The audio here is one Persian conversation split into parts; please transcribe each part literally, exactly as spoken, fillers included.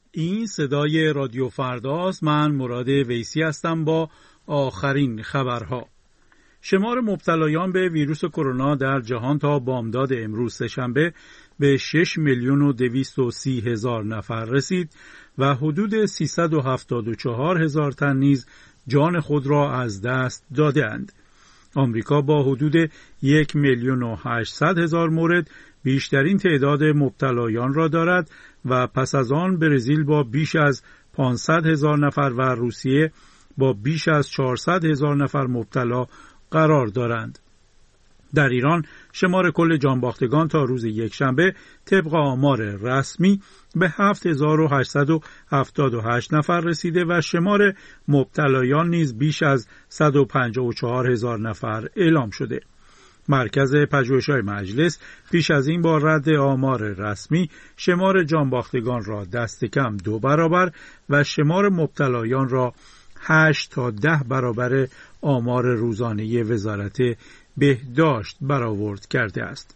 این صدای رادیو فرداست. من مراد ویسی هستم با آخرین خبرها. شمار مبتلایان به ویروس کرونا در جهان تا بامداد امروز سه‌شنبه به شش میلیون و دویست و سی هزار نفر رسید و حدود سیصد و هفتاد و چهار هزار تن نیز جان خود را از دست دادند. آمریکا با حدود یک میلیون و هشتصد هزار مورد بیشترین تعداد مبتلایان را دارد و پس از آن برزیل با بیش از پانصد هزار نفر و روسیه با بیش از چهارصد هزار نفر مبتلا قرار دارند. در ایران شمار کل جانباختگان تا روز یکشنبه طبق آمار رسمی به هفت هزار و هشتصد و هفتاد و هشت نفر رسیده و شمار مبتلایان نیز بیش از صد و پنجاه و چهار هزار نفر اعلام شده. مرکز پژوهش‌های مجلس پیش از این با رد آمار رسمی شمار جانباختگان را دست کم دو برابر و شمار مبتلایان را هشت تا ده برابر آمار روزانه وزارت بهداشت برآورد کرده است.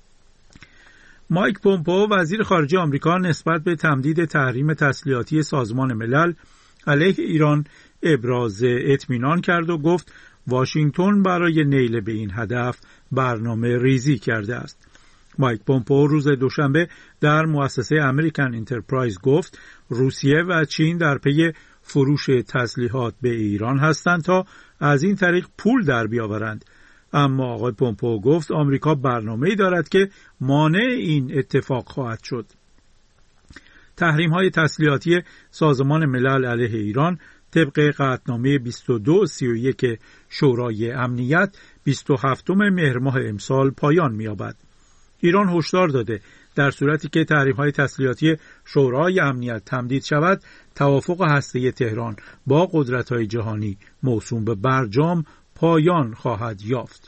مایک پومپئو وزیر خارجه آمریکا نسبت به تمدید تحریم تسلیحاتی سازمان ملل علیه ایران ابراز اطمینان کرد و گفت واشنگتن برای نیل به این هدف برنامه ریزی کرده است. مایک پومپئو روز دوشنبه در مؤسسه امریکن انترپرایز گفت روسیه و چین در پی فروش تسلیحات به ایران هستند تا از این طریق پول در بیاورند. اما آقای پومپئو گفت آمریکا برنامه‌ای دارد که مانع این اتفاق خواهد شد. تحریم‌های تسلیحاتی سازمان ملل علیه ایران طبق قطعنامه بیست و دو سی و یک شورای امنیت بیست و هفتم مهر ماه امسال پایان می‌یابد. ایران هشدار داده در صورتی که تحریم‌های تسلیحاتی شورای امنیت تمدید شود، توافق هسته‌ای تهران با قدرت‌های جهانی موسوم به برجام پایان خواهد یافت.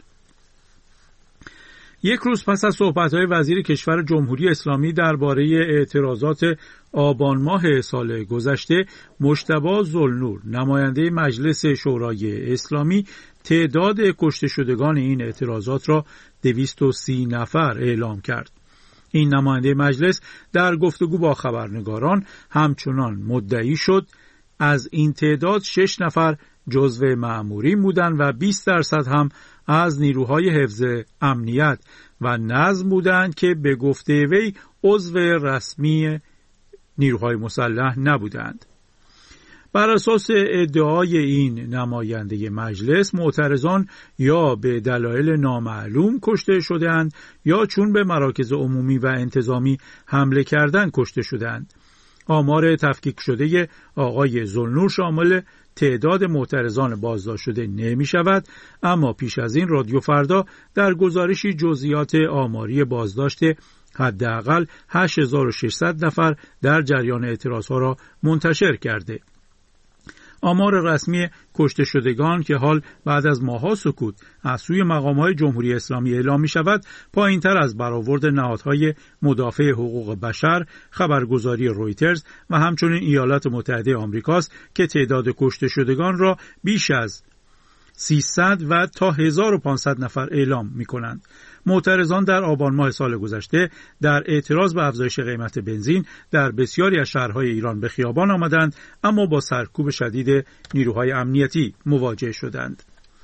یک روز پس از صحبت‌های وزیر کشور جمهوری اسلامی درباره اعتراضات آبان ماه سال گذشته، مجتبی ذوالنور نماینده مجلس شورای اسلامی تعداد کشته شدگان این اعتراضات را دویست و سی نفر اعلام کرد. این نماینده مجلس در گفتگو با خبرنگاران همچنان مدعی شد از این تعداد شش نفر جزو مأمورین بودند و بیست درصد هم از نیروهای حفظ امنیت و نظم بودند که به گفته وی عضو رسمی نیروهای مسلح نبودند. بر اساس ادعای این نماینده مجلس، معترضان یا به دلایل نامعلوم کشته شده‌اند یا چون به مراکز عمومی و انتظامی حمله کردند کشته شده‌اند. آمار تفکیک شده آقای ذوالنور شامل تعداد معترضان بازداشت شده نمی شود، اما پیش از این رادیو فردا در گزارشی جزئیات آماری بازداشت حداقل هشت هزار و ششصد نفر در جریان اعتراضها را منتشر کرده. آمار رسمی کشته شدگان که حال بعد از ماه‌ها سکوت از سوی مقام‌های جمهوری اسلامی اعلام می‌شود، پایین‌تر از برآورد نهادهای مدافع حقوق بشر، خبرگزاری رویترز و همچنین ایالات متحده آمریکاست که تعداد کشته شدگان را بیش از سیصد و تا هزار و پانصد نفر اعلام می‌کنند. معترضان در آبان ماه سال گذشته در اعتراض به افزایش قیمت بنزین در بسیاری از شهرهای ایران به خیابان آمدند، اما با سرکوب شدید نیروهای امنیتی مواجه شدند.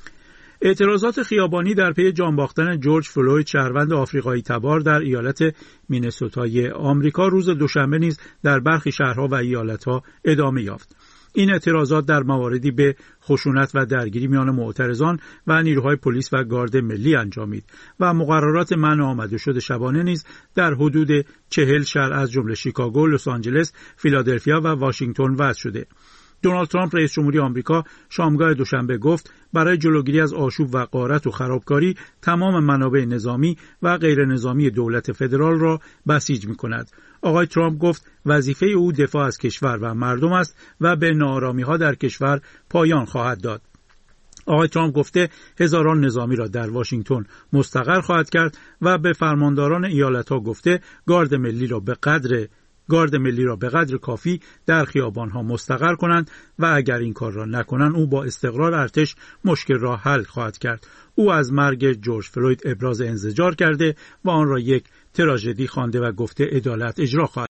اعتراضات خیابانی در پی جان باختن جورج فلوید شهروند آفریقایی تبار در ایالت مینسوتای آمریکا روز دوشنبه نیز در برخی شهرها و ایالتها ادامه یافت. این اعتراضات در مواردی به خشونت و درگیری میان معترضان و نیروهای پلیس و گارد ملی انجامید و مقررات منع آمد و شد شبانه نیز در حدود چهل شهر از جمله شیکاگو، لس آنجلس، فیلادلفیا و واشنگتن وضع شده. دونالد ترامپ رئیس جمهوری آمریکا شامگاه دوشنبه گفت برای جلوگیری از آشوب و غارت و خرابکاری تمام منابع نظامی و غیر نظامی دولت فدرال را بسیج می‌کند. آقای ترامپ گفت وظیفه او دفاع از کشور و مردم است و به ناآرامی‌ها در کشور پایان خواهد داد. آقای ترامپ گفته هزاران نظامی را در واشنگتن مستقر خواهد کرد و به فرمانداران ایالت‌ها گفته گارد ملی را به قدر گارد ملی را به قدر کافی در خیابان‌ها مستقر کنند و اگر این کار را نکنند او با استقرار ارتش مشکل را حل خواهد کرد. او از مرگ جورج فلوید ابراز انزجار کرده و آن را یک تراژدی خوانده و گفته عدالت اجرا خواهد